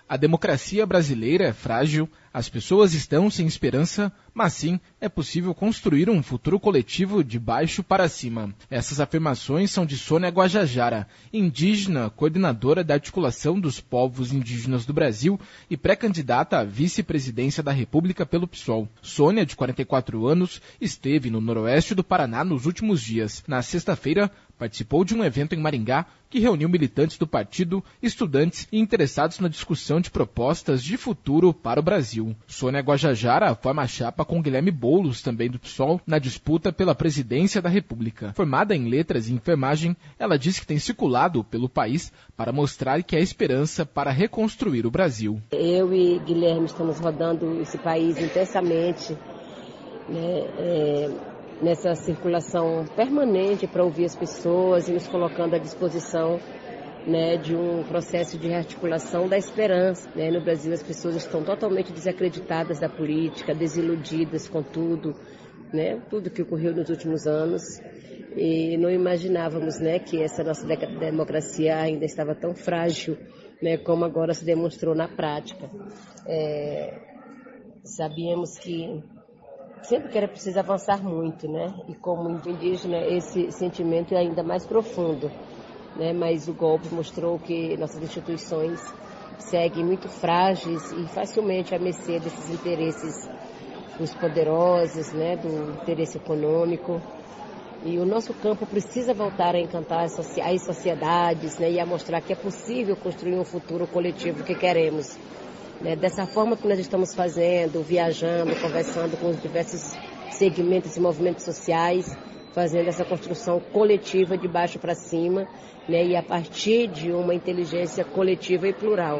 A democracia brasileira é frágil, as pessoas estão sem esperança, mas sim é possível construir um futuro coletivo de baixo para cima. Essas afirmações são de Sônia Guajajara, indígena, coordenadora da Articulação dos Povos Indígenas do Brasil e pré-candidata à vice-presidência da República pelo PSOL. Sônia, de 44 anos, esteve no noroeste do Paraná nos últimos dias. Na sexta-feira, participou de um evento em Maringá que reuniu militantes do partido, estudantes e interessados na discussão de propostas de futuro para o Brasil. Sônia Guajajara forma a chapa com Guilherme Boulos, também do PSOL, na disputa pela presidência da República. Formada em letras e enfermagem, ela disse que tem circulado pelo país para mostrar que há esperança para reconstruir o Brasil. Eu e Guilherme estamos rodando esse país intensamente, nessa circulação permanente para ouvir as pessoas e nos colocando à disposição, de um processo de rearticulação da esperança. No Brasil as pessoas estão totalmente desacreditadas da política, desiludidas com tudo, tudo que ocorreu nos últimos anos, e não imaginávamos que essa nossa democracia ainda estava tão frágil, como agora se demonstrou na prática. Sabíamos que sempre que era preciso avançar muito, e como indígena esse sentimento é ainda mais profundo, mas o golpe mostrou que nossas instituições seguem muito frágeis e facilmente à mercê desses interesses dos poderosos, do interesse econômico. E o nosso campo precisa voltar a encantar as sociedades, e a mostrar que é possível construir um futuro coletivo que queremos. Dessa forma que nós estamos fazendo, viajando, conversando com os diversos segmentos e movimentos sociais, fazendo essa construção coletiva de baixo para cima, e a partir de uma inteligência coletiva e plural.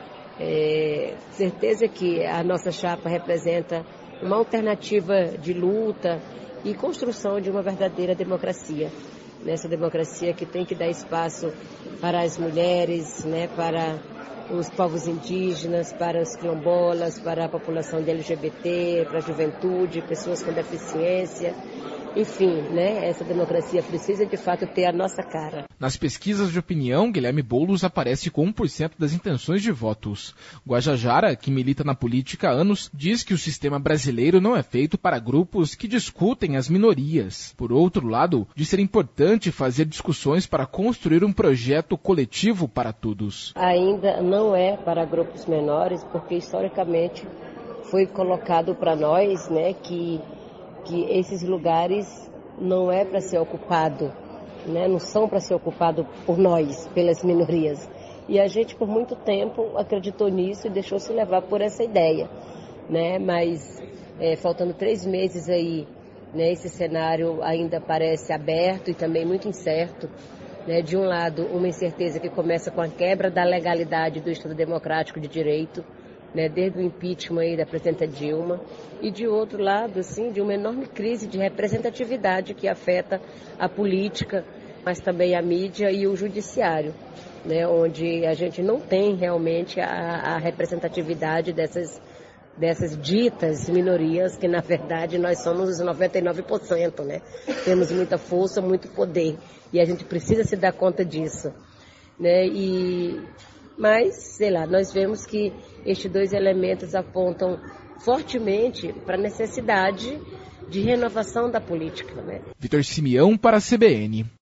Certeza que a nossa chapa representa uma alternativa de luta e construção de uma verdadeira democracia. Nessa democracia que tem que dar espaço para as mulheres, para os povos indígenas, para os quilombolas, para a população de LGBT, para a juventude, pessoas com deficiência. Enfim, essa democracia precisa de fato ter a nossa cara. Nas pesquisas de opinião, Guilherme Boulos aparece com 1% das intenções de votos. Guajajara, que milita na política há anos, diz que o sistema brasileiro não é feito para grupos que discutem as minorias. Por outro lado, diz ser importante fazer discussões para construir um projeto coletivo para todos. Ainda não é para grupos menores, porque historicamente foi colocado para nós, que esses lugares não é para ser ocupado, não são para ser ocupado por nós, pelas minorias. E a gente por muito tempo acreditou nisso e deixou-se levar por essa ideia, Mas faltando 3 meses aí, esse cenário ainda parece aberto e também muito incerto. De um lado, uma incerteza que começa com a quebra da legalidade do Estado Democrático de Direito, desde o impeachment aí da presidenta Dilma, e de outro lado, de uma enorme crise de representatividade que afeta a política, mas também a mídia e o judiciário, onde a gente não tem realmente a representatividade dessas ditas minorias, que na verdade nós somos os 99%, Temos muita força, muito poder, e a gente precisa se dar conta disso, Mas, nós vemos que estes 2 elementos apontam fortemente para a necessidade de renovação da política. Vitor Simeão para a CBN.